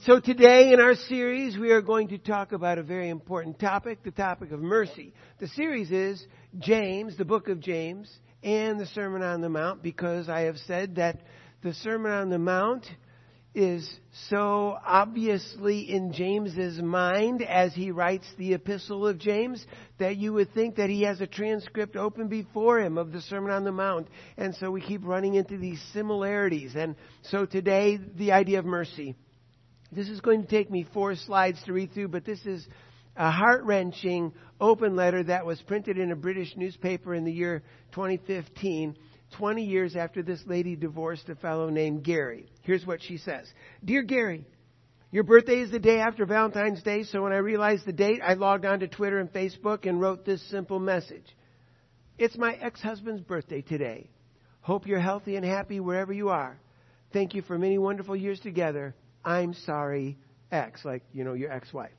So today in our series, we are going to talk about a very important topic, the topic of mercy. The series is James, the book of James, and the Sermon on the Mount, because I have said that the Sermon on the Mount is so obviously in James's mind as he writes the epistle of James that you would think that he has a transcript open before him of the Sermon on the Mount. And so we keep running into these similarities. And so today, the idea of mercy. This is going to take me 4 slides to read through, but this is a heart-wrenching open letter that was printed in a British newspaper in the year 2015, 20 years after this lady divorced a fellow named Gary. Here's what she says. Dear Gary, your birthday is the day after Valentine's Day, so when I realized the date, I logged on to Twitter and Facebook and wrote this simple message. It's my ex-husband's birthday today. Hope you're healthy and happy wherever you are. Thank you for many wonderful years together. I'm sorry, X, like, your ex-wife.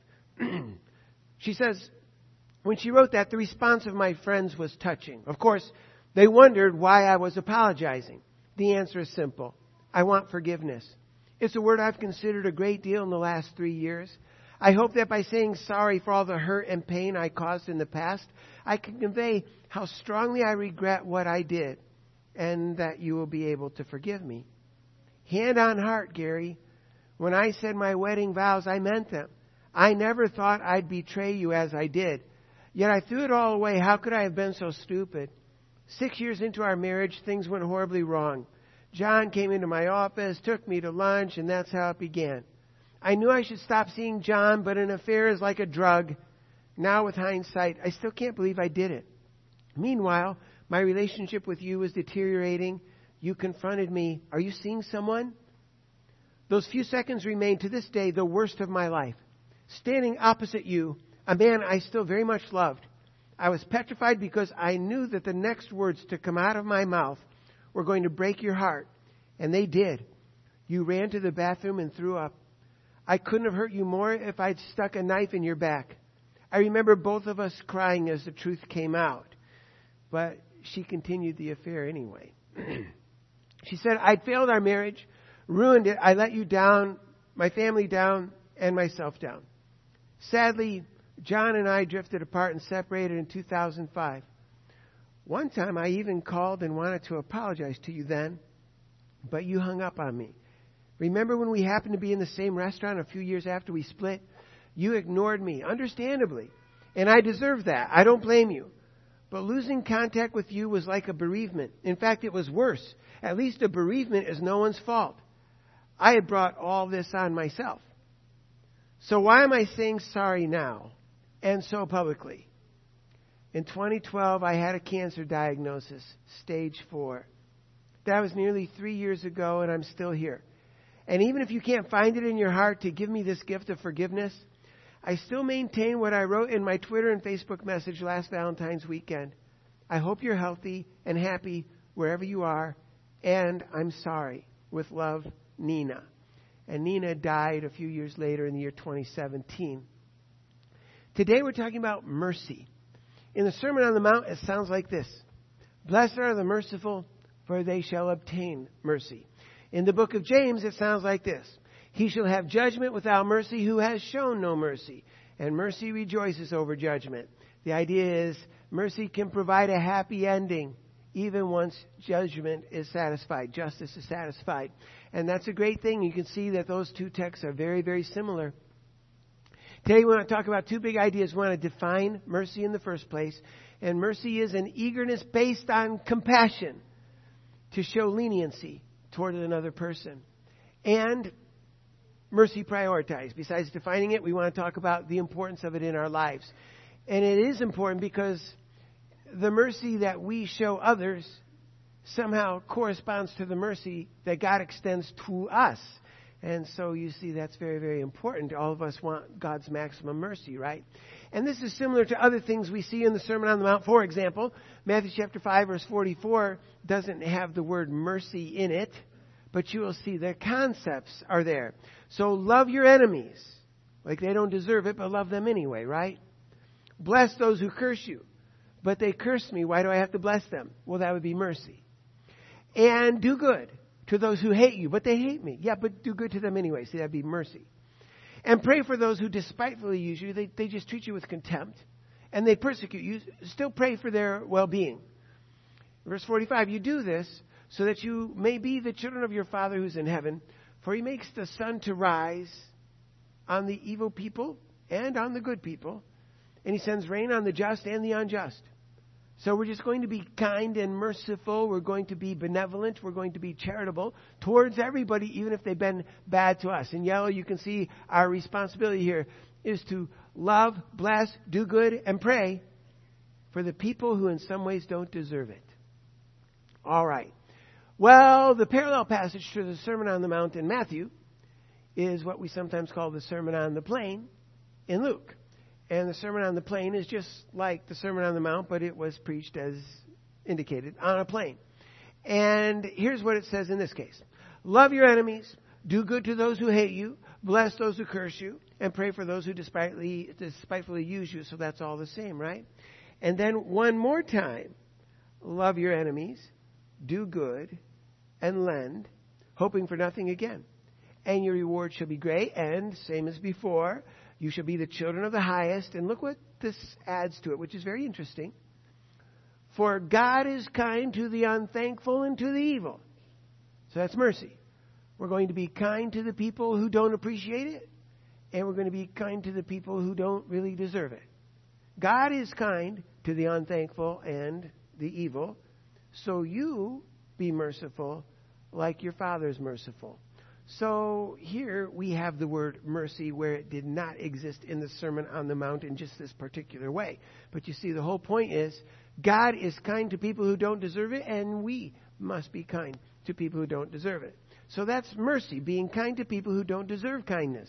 She says, when she wrote that, the response of my friends was touching. Of course, they wondered why I was apologizing. The answer is simple. I want forgiveness. It's a word I've considered a great deal in the last 3 years. I hope that by saying sorry for all the hurt and pain I caused in the past, I can convey how strongly I regret what I did, and that you will be able to forgive me. Hand on heart, Gary. When I said my wedding vows, I meant them. I never thought I'd betray you as I did. Yet I threw it all away. How could I have been so stupid? 6 years into our marriage, things went horribly wrong. John came into my office, took me to lunch, and that's how it began. I knew I should stop seeing John, but an affair is like a drug. Now with hindsight, I still can't believe I did it. Meanwhile, my relationship with you was deteriorating. You confronted me. Are you seeing someone? Those few seconds remain to this day the worst of my life. Standing opposite you, a man I still very much loved, I was petrified because I knew that the next words to come out of my mouth were going to break your heart. And they did. You ran to the bathroom and threw up. I couldn't have hurt you more if I'd stuck a knife in your back. I remember both of us crying as the truth came out. But she continued the affair anyway. She said, I'd failed our marriage, ruined it. I let you down, my family down, and myself down. Sadly, John and I drifted apart and separated in 2005. One time I even called and wanted to apologize to you then, but you hung up on me. Remember when we happened to be in the same restaurant a few years after we split? You ignored me, understandably, and I deserve that. I don't blame you. But losing contact with you was like a bereavement. In fact, it was worse. At least a bereavement is no one's fault. I had brought all this on myself. So why am I saying sorry now, and so publicly? In 2012, I had a cancer diagnosis, stage 4. That was nearly 3 years ago, and I'm still here. And even if you can't find it in your heart to give me this gift of forgiveness, I still maintain what I wrote in my Twitter and Facebook message last Valentine's weekend. I hope you're healthy and happy wherever you are, and I'm sorry. With love, Nina. And Nina died a few years later in the year 2017. Today we're talking about mercy. In the Sermon on the Mount, it sounds like this. Blessed are the merciful, for they shall obtain mercy. In the book of James, it sounds like this. He shall have judgment without mercy who has shown no mercy. And mercy rejoices over judgment. The idea is mercy can provide a happy ending even once judgment is satisfied, justice is satisfied. And that's a great thing. You can see that those two texts are very, very similar. Today we want to talk about 2 big ideas. We want to define mercy in the first place. And mercy is an eagerness based on compassion to show leniency toward another person. And mercy prioritized. Besides defining it, we want to talk about the importance of it in our lives. And it is important because the mercy that we show others somehow corresponds to the mercy that God extends to us. And so you see that's very, very important. All of us want God's maximum mercy, right? And this is similar to other things we see in the Sermon on the Mount. For example, Matthew chapter 5, verse 44 doesn't have the word mercy in it, but you will see the concepts are there. So love your enemies, like they don't deserve it, but love them anyway, right? Bless those who curse you, but they curse me. Why do I have to bless them? Well, that would be mercy. And do good to those who hate you, but they hate me. Yeah, but do good to them anyway. See, that'd be mercy. And pray for those who despitefully use you. They just treat you with contempt. And they persecute you. Still pray for their well-being. Verse 45, you do this so that you may be the children of your Father who's in heaven. For he makes the sun to rise on the evil people and on the good people. And he sends rain on the just and the unjust. So we're just going to be kind and merciful. We're going to be benevolent. We're going to be charitable towards everybody, even if they've been bad to us. In yellow, you can see our responsibility here is to love, bless, do good, and pray for the people who in some ways don't deserve it. All right. Well, the parallel passage to the Sermon on the Mount in Matthew is what we sometimes call the Sermon on the Plain in Luke. And the Sermon on the Plain is just like the Sermon on the Mount, but it was preached as indicated on a plain. And here's what it says in this case. Love your enemies, do good to those who hate you, bless those who curse you, and pray for those who despitefully use you. So that's all the same, right? And then one more time. Love your enemies, do good, and lend, hoping for nothing again. And your reward shall be great, and same as before, you shall be the children of the highest. And look what this adds to it, which is very interesting. For God is kind to the unthankful and to the evil. So that's mercy. We're going to be kind to the people who don't appreciate it, and we're going to be kind to the people who don't really deserve it. God is kind to the unthankful and the evil, so you be merciful like your Father is merciful. So here we have the word mercy where it did not exist in the Sermon on the Mount in just this particular way. But you see, the whole point is God is kind to people who don't deserve it, and we must be kind to people who don't deserve it. So that's mercy, being kind to people who don't deserve kindness.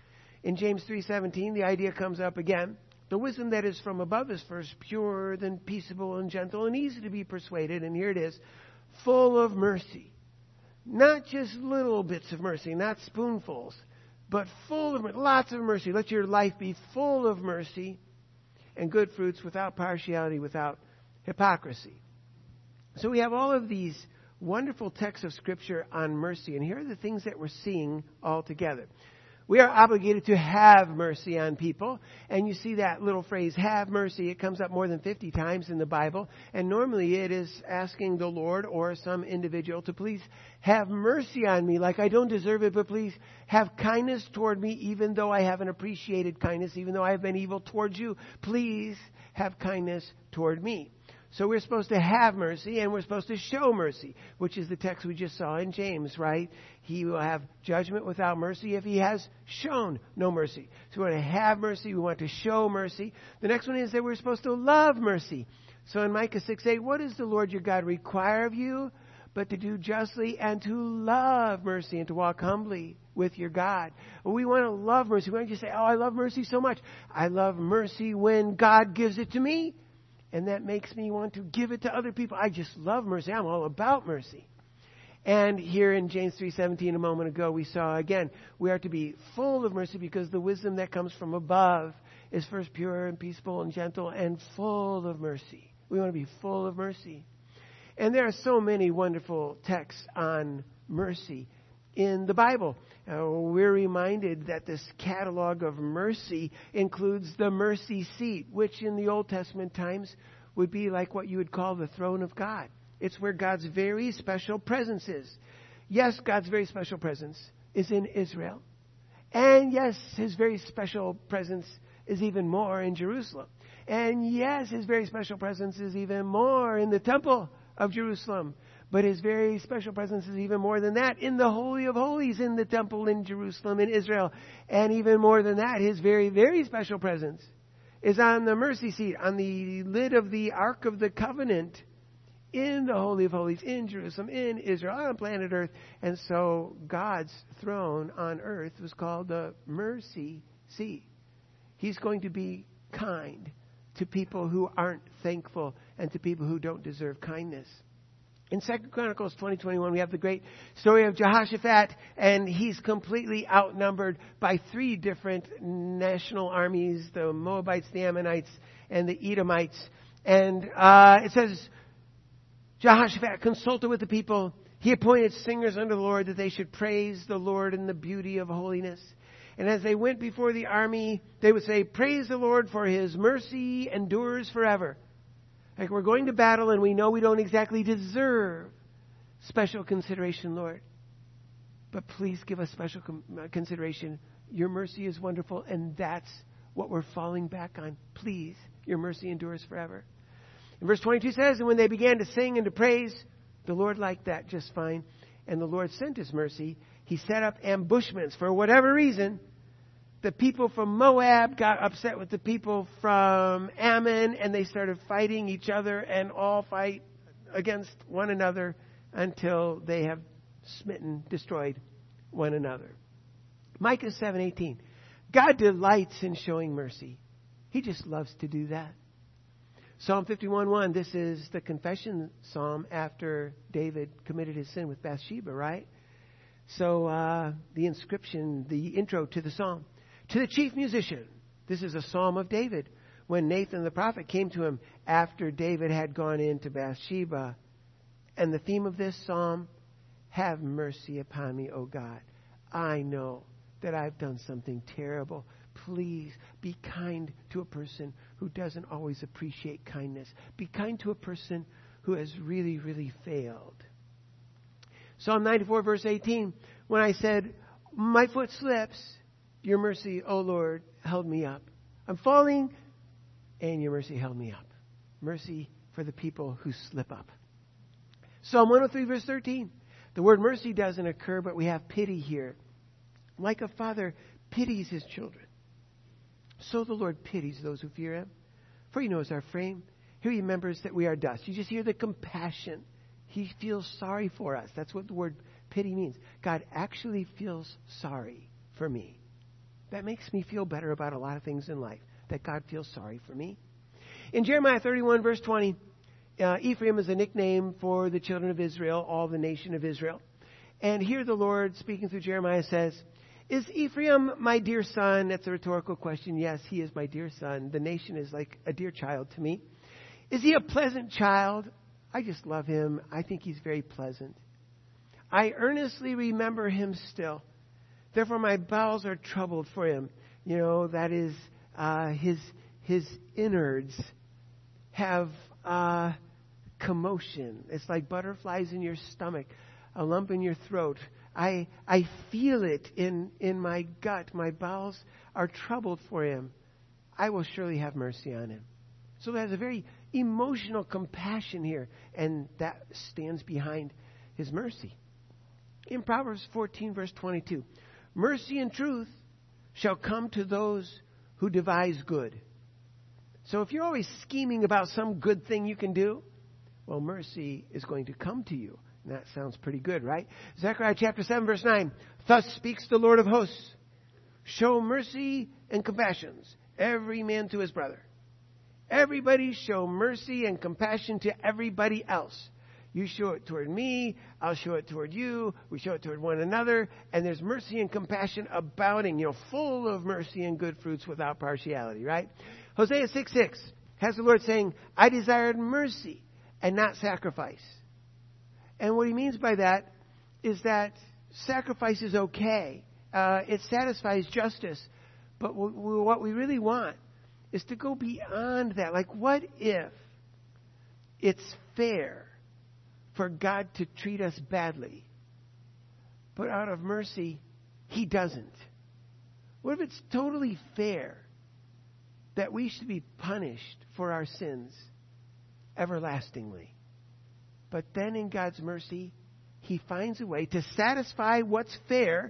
In James 3:17, the idea comes up again. The wisdom that is from above is first pure, then peaceable and gentle and easy to be persuaded. And here it is, full of mercy. Not just little bits of mercy, not spoonfuls, but full of lots of mercy. Let your life be full of mercy and good fruits without partiality, without hypocrisy. So we have all of these wonderful texts of Scripture on mercy. And here are the things that we're seeing all together. We are obligated to have mercy on people. And you see that little phrase, have mercy. It comes up more than 50 times in the Bible. And normally it is asking the Lord or some individual to please have mercy on me. Like I don't deserve it, but please have kindness toward me even though I haven't appreciated kindness, even though I have been evil towards you. Please have kindness toward me. So we're supposed to have mercy, and we're supposed to show mercy, which is the text we just saw in James, right? He will have judgment without mercy if he has shown no mercy. So we want to have mercy. We want to show mercy. The next one is that we're supposed to love mercy. So in Micah 6:8, what does the Lord your God require of you? But to do justly and to love mercy and to walk humbly with your God. We want to love mercy. We don't just say, oh, I love mercy so much. I love mercy when God gives it to me. And that makes me want to give it to other people. I just love mercy. I'm all about mercy. And here in James 3:17 a moment ago, we saw again, we are to be full of mercy because the wisdom that comes from above is first pure and peaceful and gentle and full of mercy. We want to be full of mercy. And there are so many wonderful texts on mercy in the Bible. We're reminded that this catalog of mercy includes the mercy seat, which in the Old Testament times would be like what you would call the throne of God. It's where God's very special presence is. Yes, God's very special presence is in Israel. And yes, his very special presence is even more in Jerusalem. And yes, his very special presence is even more in the temple of Jerusalem. But his very special presence is even more than that in the Holy of Holies in the temple in Jerusalem in Israel. And even more than that, his very, very special presence is on the mercy seat, on the lid of the Ark of the Covenant in the Holy of Holies in Jerusalem, in Israel, on planet Earth. And so God's throne on earth was called the mercy seat. He's going to be kind to people who aren't thankful and to people who don't deserve kindness. In 2 Chronicles 20:21, we have the great story of Jehoshaphat, and he's completely outnumbered by 3 different national armies, the Moabites, the Ammonites, and the Edomites. And it says, Jehoshaphat consulted with the people. He appointed singers unto the Lord that they should praise the Lord in the beauty of holiness. And as they went before the army, they would say, "Praise the Lord, for his mercy endures forever." Like we're going to battle and we know we don't exactly deserve special consideration, Lord. But please give us special consideration. Your mercy is wonderful, and that's what we're falling back on. Please, your mercy endures forever. And verse 22 says, "And when they began to sing and to praise, the Lord liked that just fine. And the Lord sent his mercy. He set up ambushments for whatever reason. The people from Moab got upset with the people from Ammon, and they started fighting each other and all fight against one another until they have destroyed one another." Micah 7:18. God delights in showing mercy. He just loves to do that. Psalm 51:1. This is the confession psalm after David committed his sin with Bathsheba, right? So the inscription, the intro to the psalm. To the chief musician. This is a psalm of David. When Nathan the prophet came to him after David had gone into Bathsheba. And the theme of this psalm, have mercy upon me, O God. I know that I've done something terrible. Please be kind to a person who doesn't always appreciate kindness. Be kind to a person who has really, really failed. Psalm 94 verse 18. When I said, "My foot slips, your mercy, O Lord, held me up. I'm falling, and your mercy held me up." Mercy for the people who slip up. Psalm 103 verse 13. The word mercy doesn't occur, but we have pity here. Like a father pities his children, so the Lord pities those who fear him. For he knows our frame. He remembers that we are dust. You just hear the compassion. He feels sorry for us. That's what the word pity means. God actually feels sorry for me. That makes me feel better about a lot of things in life, that God feels sorry for me. In Jeremiah 31, verse 20, Ephraim is a nickname for the children of Israel, all the nation of Israel. And here the Lord, speaking through Jeremiah, says, "Is Ephraim my dear son?" That's a rhetorical question. Yes, he is my dear son. The nation is like a dear child to me. "Is he a pleasant child?" I just love him. I think he's very pleasant. "I earnestly remember him still. Therefore my bowels are troubled for him." You know, that is his innards have commotion. It's like butterflies in your stomach, a lump in your throat. I feel it in my gut. My bowels are troubled for him. I will surely have mercy on him. So there's a very emotional compassion here, and that stands behind his mercy. In Proverbs 14, verse 22, "Mercy and truth shall come to those who devise good." So if you're always scheming about some good thing you can do, well, mercy is going to come to you. And that sounds pretty good, right? Zechariah chapter 7, verse 9, "Thus speaks the Lord of hosts, show mercy and compassions, every man to his brother." Everybody show mercy and compassion to everybody else. You show it toward me, I'll show it toward you, we show it toward one another, and there's mercy and compassion abounding, full of mercy and good fruits without partiality, right? Hosea 6:6 has the Lord saying, "I desired mercy and not sacrifice." And what he means by that is that sacrifice is okay. It satisfies justice. But what we really want is to go beyond that. Like, what if it's fair for God to treat us badly, but out of mercy, he doesn't? What if it's totally fair that we should be punished for our sins everlastingly? But then in God's mercy, he finds a way to satisfy what's fair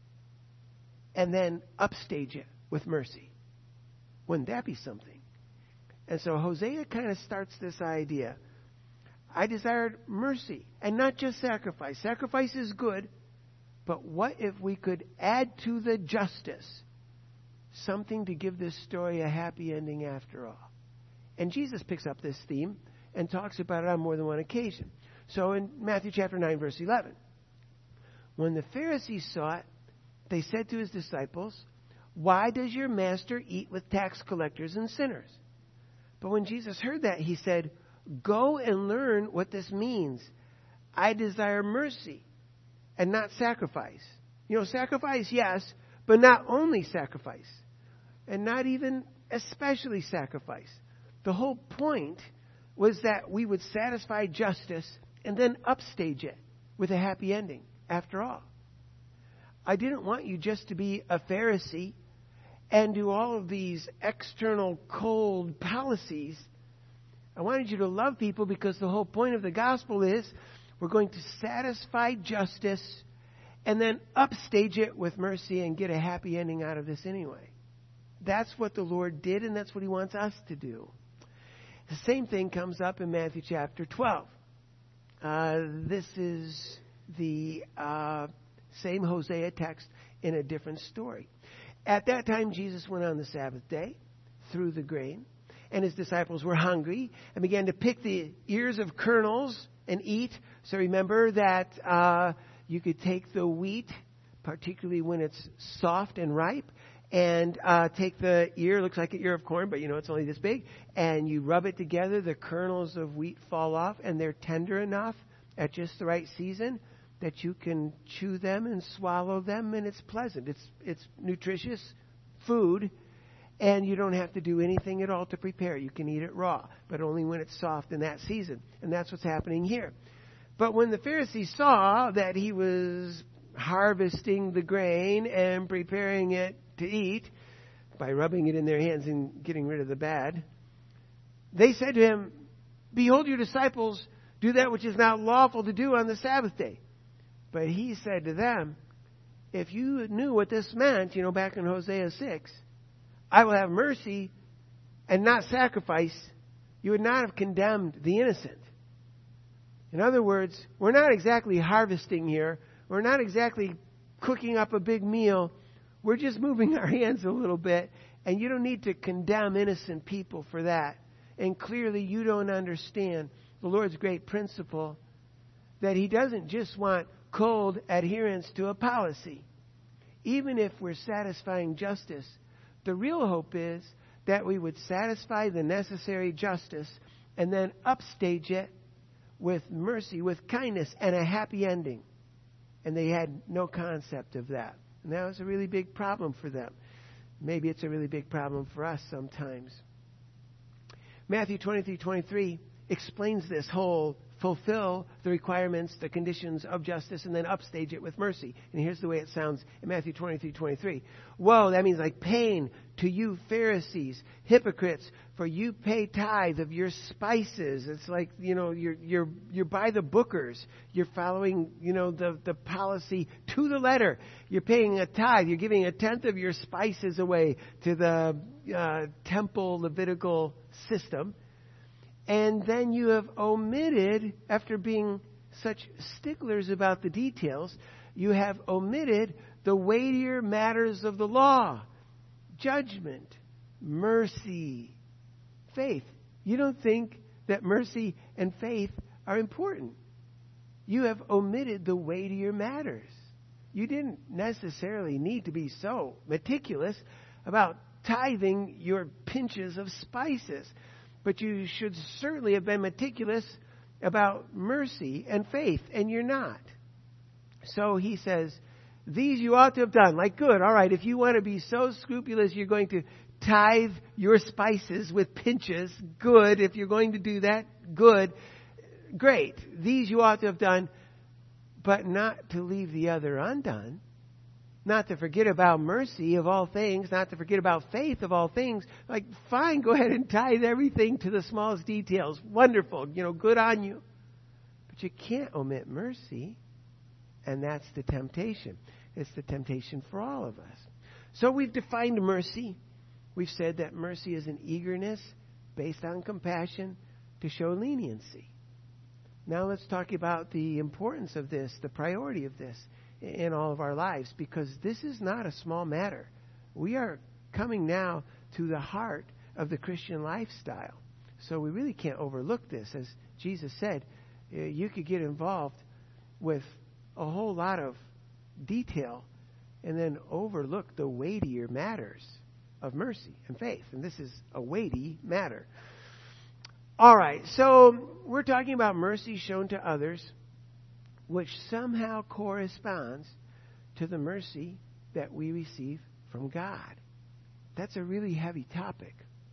and then upstage it with mercy. Wouldn't that be something? And so Hosea kind of starts this idea. I desired mercy and not just sacrifice. Sacrifice is good, but what if we could add to the justice something to give this story a happy ending after all? And Jesus picks up this theme and talks about it on more than one occasion. So in Matthew chapter 9, verse 11, when the Pharisees saw it, they said to his disciples, "Why does your master eat with tax collectors and sinners?" But when Jesus heard that, he said, "Go and learn what this means. I desire mercy and not sacrifice." Sacrifice, yes, But not only sacrifice, and not even especially sacrifice. The whole point was that we would satisfy justice and then upstage it with a happy ending, after all. I didn't want you just to be a Pharisee and do all of these external cold policies. I wanted you to love people because the whole point of the gospel is we're going to satisfy justice and then upstage it with mercy and get a happy ending out of this anyway. That's what the Lord did, and that's what He wants us to do. The same thing comes up in Matthew chapter 12. This is the same Hosea text in a different story. At that time, Jesus went on the Sabbath day through the grain, and His disciples were hungry and began to pick the ears of kernels and eat. So remember that you could take the wheat, particularly when it's soft and ripe, and take the ear, looks like an ear of corn, but it's only this big, and you rub it together. The kernels of wheat fall off, and they're tender enough at just the right season that you can chew them and swallow them, and it's pleasant. It's nutritious food, and you don't have to do anything at all to prepare it. You can eat it raw, but only when it's soft in that season. And that's what's happening here. But when the Pharisees saw that He was harvesting the grain and preparing it to eat by rubbing it in their hands and getting rid of the bad, they said to Him, "Behold, your disciples do that which is not lawful to do on the Sabbath day." But He said to them, if you knew what this meant, back in Hosea 6, I will have mercy and not sacrifice, you would not have condemned the innocent. In other words, we're not exactly harvesting here. We're not exactly cooking up a big meal. We're just moving our hands a little bit, and you don't need to condemn innocent people for that. And clearly you don't understand the Lord's great principle that He doesn't just want cold adherence to a policy. Even if we're satisfying justice, the real hope is that we would satisfy the necessary justice and then upstage it with mercy, with kindness, and a happy ending. And they had no concept of that. And that was a really big problem for them. Maybe it's a really big problem for us sometimes. Matthew 23:23 explains this whole fulfill the requirements, the conditions of justice, and then upstage it with mercy. And here's the way it sounds in Matthew 23:23. Woe, that means like pain to you Pharisees, hypocrites, for you pay tithe of your spices. It's like, you're by the bookers. You're following, the policy to the letter. You're paying a tithe. You're giving 1/10 of your spices away to the temple Levitical system. And then you have omitted, after being such sticklers about the details, you have omitted the weightier matters of the law. Judgment, mercy, faith. You don't think that mercy and faith are important. You have omitted the weightier matters. You didn't necessarily need to be so meticulous about tithing your pinches of spices. But you should certainly have been meticulous about mercy and faith, and you're not. So He says, these you ought to have done. Like, good, all right, if you want to be so scrupulous, you're going to tithe your spices with pinches. Good, if you're going to do that, good. Great, these you ought to have done, but not to leave the other undone. Not to forget about mercy of all things, not to forget about faith of all things. Like, fine, go ahead and tithe everything to the smallest details. Wonderful, good on you. But you can't omit mercy, and that's the temptation. It's the temptation for all of us. So we've defined mercy. We've said that mercy is an eagerness based on compassion to show leniency. Now let's talk about the importance of this, the priority of this in all of our lives, because this is not a small matter. We are coming now to the heart of the Christian lifestyle. So we really can't overlook this. As Jesus said, you could get involved with a whole lot of detail and then overlook the weightier matters of mercy and faith. And this is a weighty matter. All right, so we're talking about mercy shown to others, which somehow corresponds to the mercy that we receive from God. That's a really heavy topic.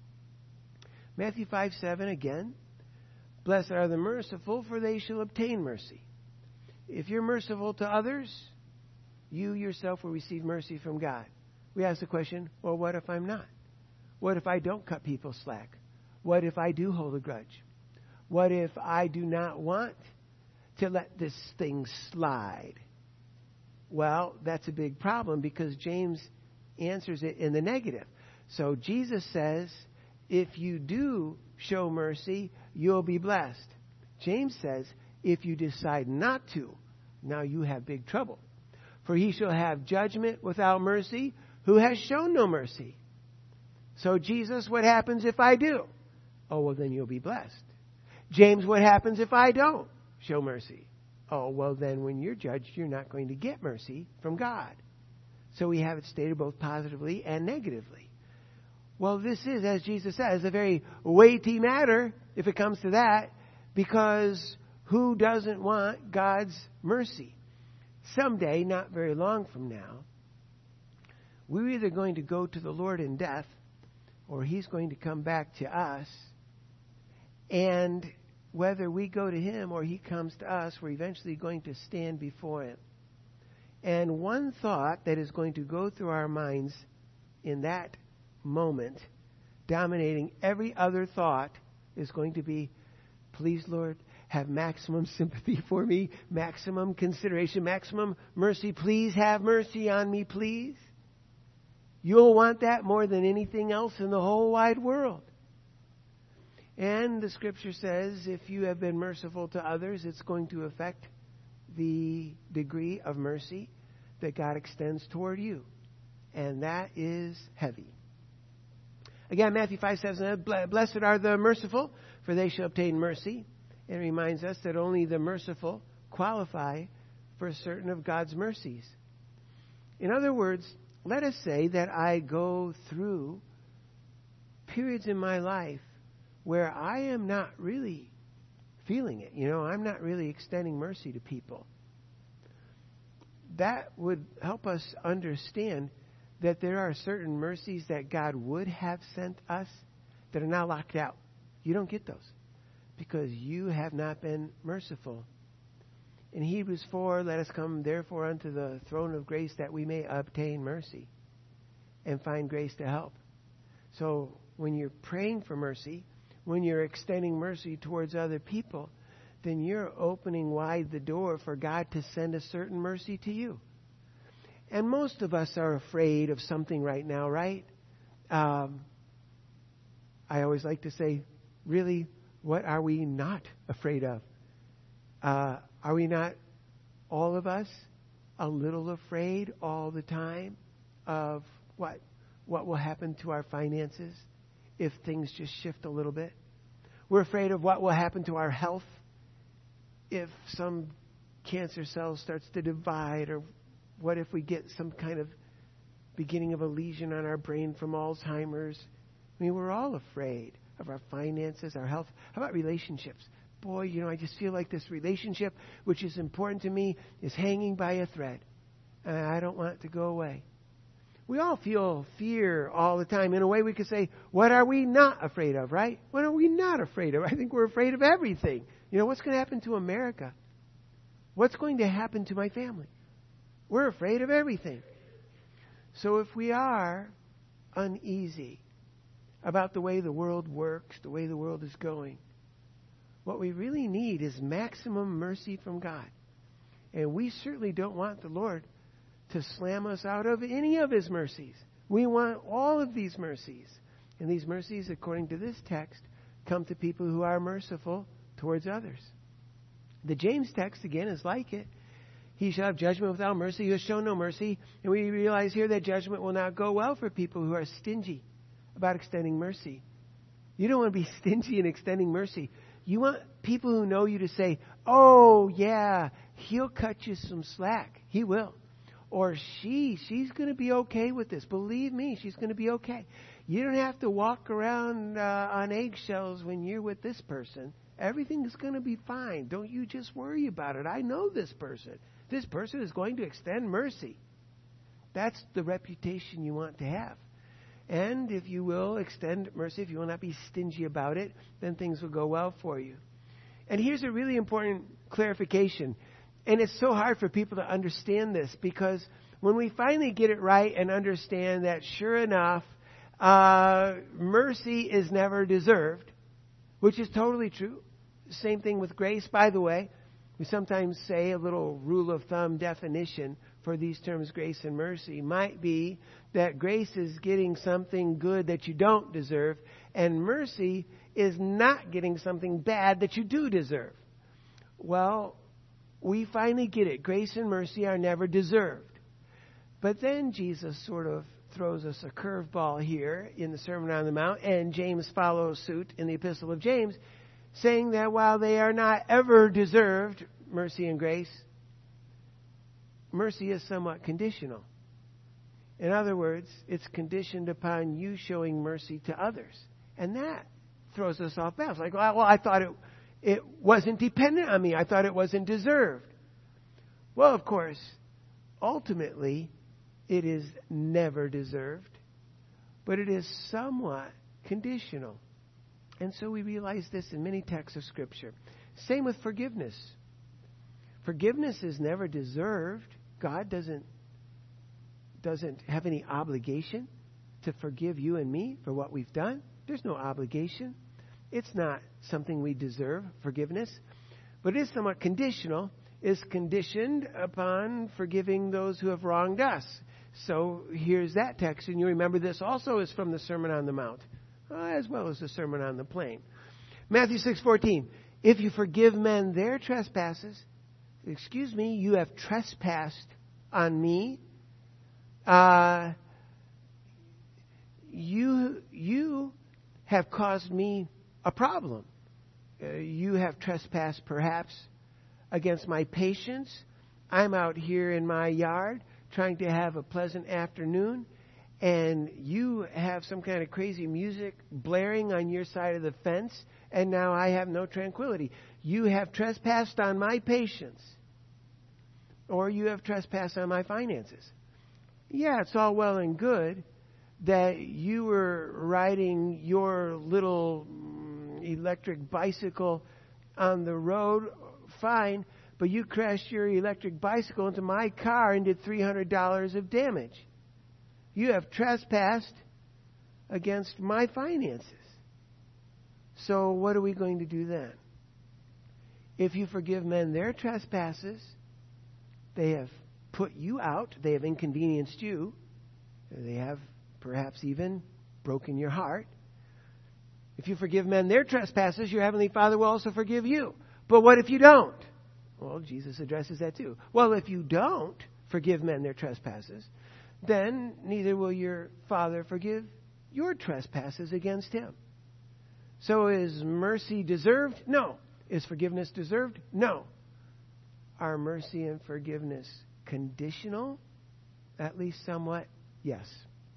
Matthew 5:7 again. Blessed are the merciful, for they shall obtain mercy. If you're merciful to others, you yourself will receive mercy from God. We ask the question, well, what if I'm not? What if I don't cut people slack? What if I do hold a grudge? What if I do not want to let this thing slide? Well, that's a big problem because James answers it in the negative. So Jesus says, if you do show mercy, you'll be blessed. James says, if you decide not to, now you have big trouble. For he shall have judgment without mercy, who has shown no mercy. So Jesus, what happens if I do? Oh, well, then you'll be blessed. James, what happens if I don't show mercy? Oh, well, then when you're judged, you're not going to get mercy from God. So we have it stated both positively and negatively. Well, this is, as Jesus says, a very weighty matter if it comes to that, because who doesn't want God's mercy? Someday, not very long from now, we're either going to go to the Lord in death, or He's going to come back to us. And whether we go to Him or He comes to us, we're eventually going to stand before Him. And one thought that is going to go through our minds in that moment, dominating every other thought, is going to be, please, Lord, have maximum sympathy for me, maximum consideration, maximum mercy. Please have mercy on me, please. You'll want that more than anything else in the whole wide world. And the Scripture says if you have been merciful to others, it's going to affect the degree of mercy that God extends toward you. And that is heavy. Again, Matthew 5:7, blessed are the merciful, for they shall obtain mercy. It reminds us that only the merciful qualify for certain of God's mercies. In other words, let us say that I go through periods in my life where I am not really feeling it. I'm not really extending mercy to people. That would help us understand that there are certain mercies that God would have sent us that are now locked out. You don't get those because you have not been merciful. In Hebrews 4, let us come therefore unto the throne of grace that we may obtain mercy and find grace to help. So when you're praying for mercy, when you're extending mercy towards other people, then you're opening wide the door for God to send a certain mercy to you. And most of us are afraid of something right now, right? I always like to say, really, what are we not afraid of? Are we not, all of us, a little afraid all the time of what will happen to our finances if things just shift a little bit? We're afraid of what will happen to our health if some cancer cell starts to divide, or what if we get some kind of beginning of a lesion on our brain from Alzheimer's? I mean, we're all afraid of our finances, our health. How about relationships? Boy, I just feel like this relationship, which is important to me, is hanging by a thread. And I don't want it to go away. We all feel fear all the time. In a way, we could say, what are we not afraid of, right? What are we not afraid of? I think we're afraid of everything. What's going to happen to America? What's going to happen to my family? We're afraid of everything. So if we are uneasy about the way the world works, the way the world is going, what we really need is maximum mercy from God. And we certainly don't want the Lord to slam us out of any of His mercies. We want all of these mercies. And these mercies, according to this text, come to people who are merciful towards others. The James text, again, is like it. He shall have judgment without mercy, who has shown no mercy. And we realize here that judgment will not go well for people who are stingy about extending mercy. You don't want to be stingy in extending mercy. You want people who know you to say, oh, yeah, he'll cut you some slack. He will. Or she's going to be okay with this. Believe me, she's going to be okay. You don't have to walk around on eggshells when you're with this person. Everything is going to be fine. Don't you just worry about it. I know this person. This person is going to extend mercy. That's the reputation you want to have. And if you will extend mercy, if you will not be stingy about it, then things will go well for you. And here's a really important clarification. And it's so hard for people to understand this, because when we finally get it right and understand that, sure enough, mercy is never deserved, which is totally true. Same thing with grace. By the way, we sometimes say a little rule of thumb definition for these terms, grace and mercy, might be that grace is getting something good that you don't deserve, and mercy is not getting something bad that you do deserve. Well, we finally get it. Grace and mercy are never deserved. But then Jesus sort of throws us a curveball here in the Sermon on the Mount, and James follows suit in the Epistle of James, saying that while they are not ever deserved, mercy and grace, mercy is somewhat conditional. In other words, it's conditioned upon you showing mercy to others. And that throws us off balance. Like, well, I thought it wasn't dependent on me. I thought it wasn't deserved. Well, of course, ultimately, it is never deserved, but it is somewhat conditional. And so we realize this in many texts of Scripture. Same with forgiveness. Forgiveness is never deserved. God doesn't have any obligation to forgive you and me for what we've done. There's no obligation. It's not something we deserve, forgiveness. But it is somewhat conditional. It's conditioned upon forgiving those who have wronged us. So here's that text. And you remember this also is from the Sermon on the Mount, as well as the Sermon on the Plain. Matthew 6:14. If you forgive men their trespasses, you have trespassed on me. You have caused me a problem. You have trespassed perhaps against my patience. I'm out here in my yard trying to have a pleasant afternoon, and you have some kind of crazy music blaring on your side of the fence, and now I have no tranquility. You have trespassed on my patience, or you have trespassed on my finances. Yeah, it's all well and good that you were riding your little electric bicycle on the road, fine, but you crashed your electric bicycle into my car and did $300 of damage. You have trespassed against my finances. So what are we going to do then? If you forgive men their trespasses, they have put you out, they have inconvenienced you, they have perhaps even broken your heart. If you forgive men their trespasses, your Heavenly Father will also forgive you. But what if you don't? Well, Jesus addresses that too. Well, if you don't forgive men their trespasses, then neither will your Father forgive your trespasses against him. So is mercy deserved? No. Is forgiveness deserved? No. Are mercy and forgiveness conditional? At least somewhat, yes.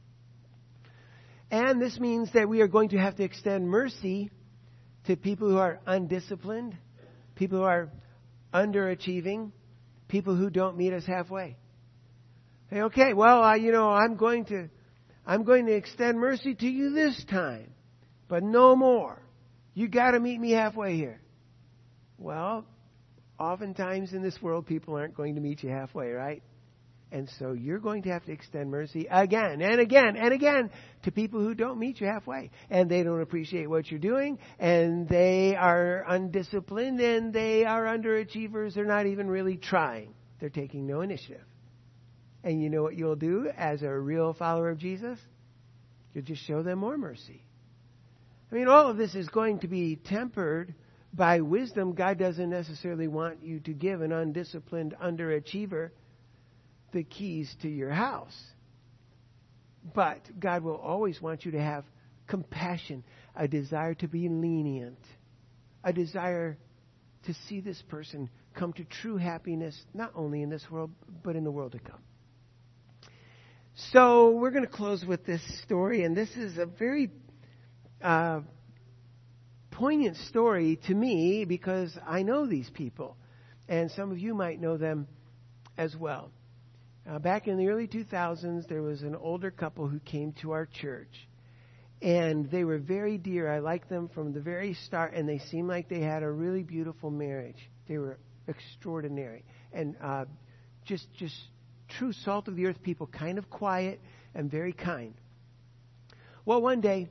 And this means that we are going to have to extend mercy to people who are undisciplined, people who are underachieving, people who don't meet us halfway. Hey, okay, well, I'm going to extend mercy to you this time, but no more. You got to meet me halfway here. Well, oftentimes in this world, people aren't going to meet you halfway, right? And so you're going to have to extend mercy again and again and again to people who don't meet you halfway. And they don't appreciate what you're doing, and they are undisciplined, and they are underachievers. They're not even really trying. They're taking no initiative. And you know what you'll do as a real follower of Jesus? You'll just show them more mercy. I mean, all of this is going to be tempered by wisdom. God doesn't necessarily want you to give an undisciplined underachiever the keys to your house. But God will always want you to have compassion, a desire to be lenient, a desire to see this person come to true happiness, not only in this world, but in the world to come. So we're going to close with this story, and this is a very poignant story to me because I know these people, and some of you might know them as well. Back in the early 2000s, there was an older couple who came to our church. And they were very dear. I liked them from the very start, and they seemed like they had a really beautiful marriage. They were extraordinary. And just true salt of the earth people, kind of quiet and very kind. Well, one day,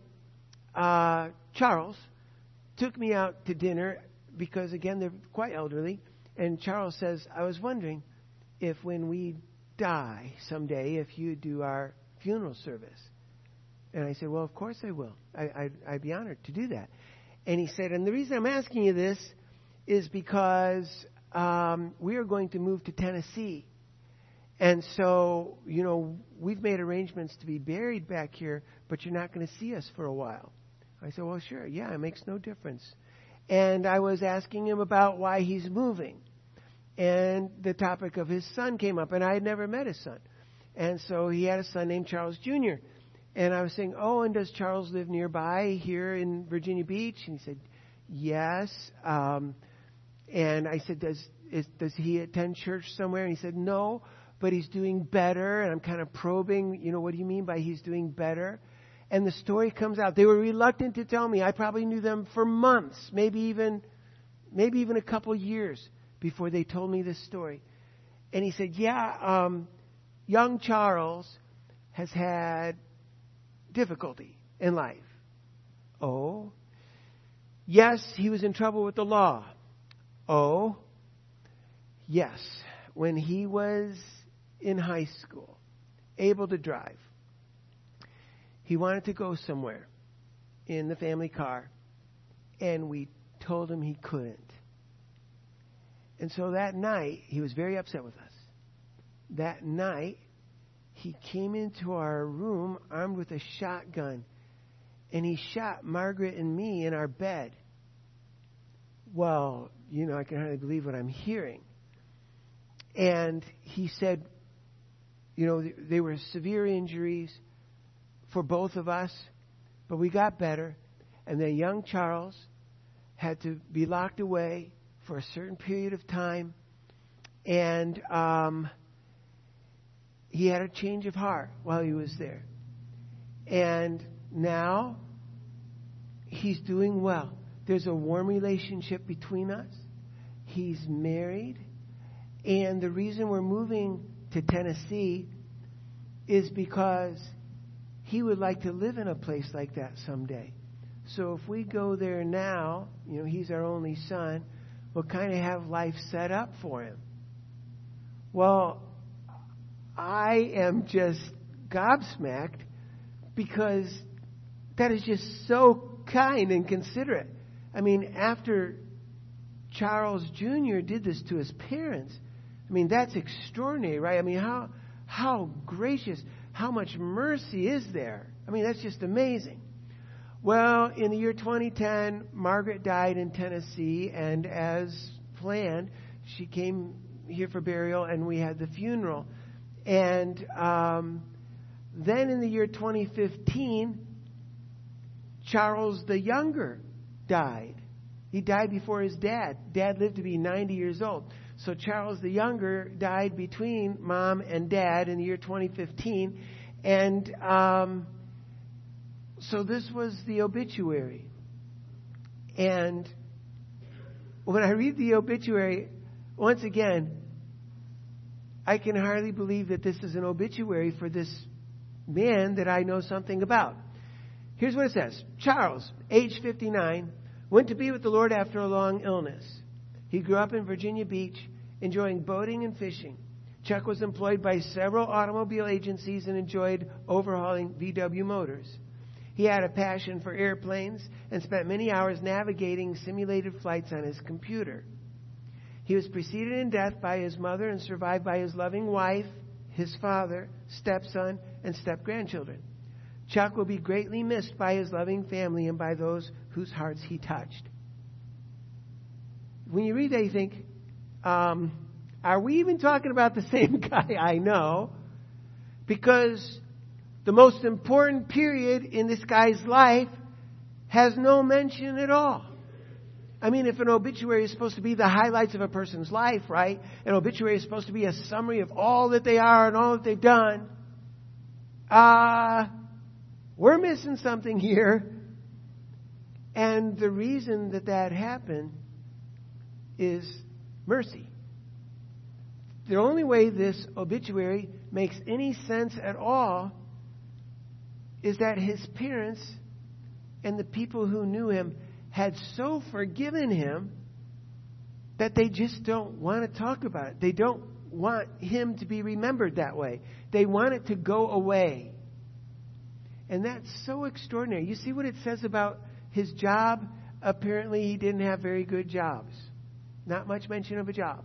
Charles took me out to dinner because, again, they're quite elderly. And Charles says, I was wondering if when we die someday, if you do our funeral service. And I said, well, of course I will. I'd be honored to do that. And he said, and the reason I'm asking you this is because we are going to move to Tennessee. And so, we've made arrangements to be buried back here, but you're not going to see us for a while. I said, well, sure. Yeah, it makes no difference. And I was asking him about why he's moving. And the topic of his son came up, and I had never met his son. And so he had a son named Charles Jr., and I was saying, oh, and does Charles live nearby here in Virginia Beach? And he said, yes. And I said, does he attend church somewhere? And he said, no, but he's doing better. And I'm kind of probing, what do you mean by he's doing better? And the story comes out. They were reluctant to tell me. I probably knew them for months, maybe even a couple years before they told me this story. And he said, yeah, young Charles has had difficulty in life. Oh, yes, he was in trouble with the law. Oh, yes, when he was in high school, able to drive, he wanted to go somewhere in the family car, and we told him he couldn't. And so that night, he was very upset with us. That night, he came into our room armed with a shotgun, and he shot Margaret and me in our bed. Well, I can hardly believe what I'm hearing. And he said, they were severe injuries for both of us, but we got better. And then young Charles had to be locked away for a certain period of time. And he had a change of heart while he was there. And now he's doing well. There's a warm relationship between us. He's married. And the reason we're moving to Tennessee is because he would like to live in a place like that someday. So if we go there now, he's our only son, we'll kind of have life set up for him. Well, I am just gobsmacked because that is just so kind and considerate. I mean, after Charles Jr. did this to his parents, that's extraordinary, right? How gracious, how much mercy is there? That's just amazing. Well, in the year 2010, Margaret died in Tennessee, and as planned, she came here for burial, and we had the funeral. And then in the year 2015, Charles the Younger died. He died before his dad. Dad lived to be 90 years old. So Charles the Younger died between Mom and Dad in the year 2015. And so this was the obituary. And when I read the obituary, once again, I can hardly believe that this is an obituary for this man that I know something about. Here's what it says. Charles, age 59, went to be with the Lord after a long illness. He grew up in Virginia Beach, enjoying boating and fishing. Chuck was employed by several automobile agencies and enjoyed overhauling VW motors. He had a passion for airplanes and spent many hours navigating simulated flights on his computer. He was preceded in death by his mother and survived by his loving wife, his father, stepson, and step-grandchildren. Chuck will be greatly missed by his loving family and by those whose hearts he touched. When you read that, you think, are we even talking about the same guy? I know. Because the most important period in this guy's life has no mention at all. I mean, if an obituary is supposed to be the highlights of a person's life, right? An obituary is supposed to be a summary of all that they are and all that they've done. We're missing something here. And the reason that happened is mercy. The only way this obituary makes any sense at all is that his parents and the people who knew him had so forgiven him that they just don't want to talk about it. They don't want him to be remembered that way. They want it to go away. And that's so extraordinary. You see what it says about his job? Apparently he didn't have very good jobs. Not much mention of a job.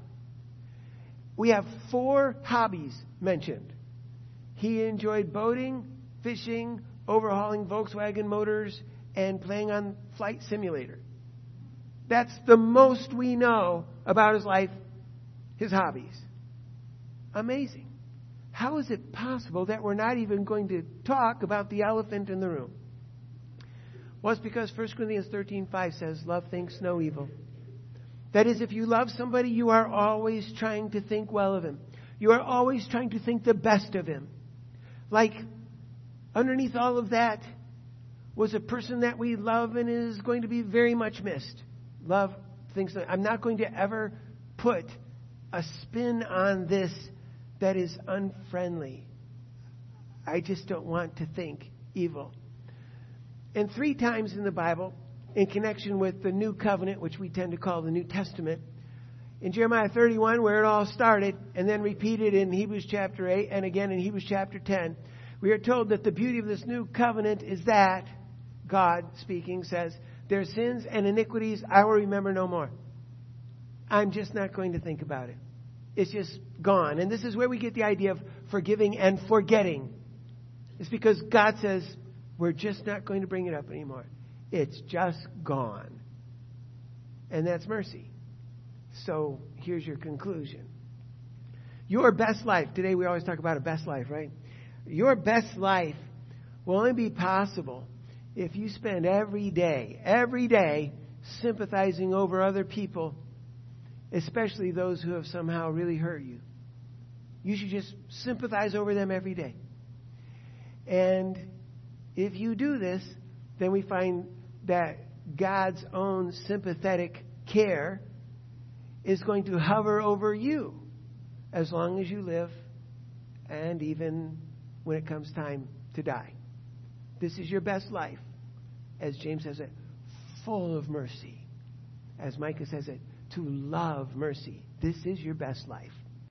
We have 4 hobbies mentioned. He enjoyed boating, fishing, overhauling Volkswagen motors, and playing on Flight Simulator. That's the most we know about his life, his hobbies. Amazing. How is it possible that we're not even going to talk about the elephant in the room? Well, it's because 1 Corinthians 13:5 says, love thinks no evil. That is, if you love somebody, you are always trying to think well of him. You are always trying to think the best of him. Like, underneath all of that was a person that we love and is going to be very much missed. Love thinks that. I'm not going to ever put a spin on this that is unfriendly. I just don't want to think evil. And 3 times in the Bible, in connection with the New Covenant, which we tend to call the New Testament, in Jeremiah 31, where it all started, and then repeated in Hebrews chapter 8, and again in Hebrews chapter 10, we are told that the beauty of this new covenant is that God, speaking, says, their sins and iniquities I will remember no more. I'm just not going to think about it. It's just gone. And this is where we get the idea of forgiving and forgetting. It's because God says, we're just not going to bring it up anymore. It's just gone. And that's mercy. So here's your conclusion. Your best life. Today we always talk about a best life, right? Your best life will only be possible if you spend every day sympathizing over other people, especially those who have somehow really hurt you. You should just sympathize over them every day. And if you do this, then we find that God's own sympathetic care is going to hover over you as long as you live, and even when it comes time to die. This is your best life. As James says it, full of mercy. As Micah says it, to love mercy. This is your best life.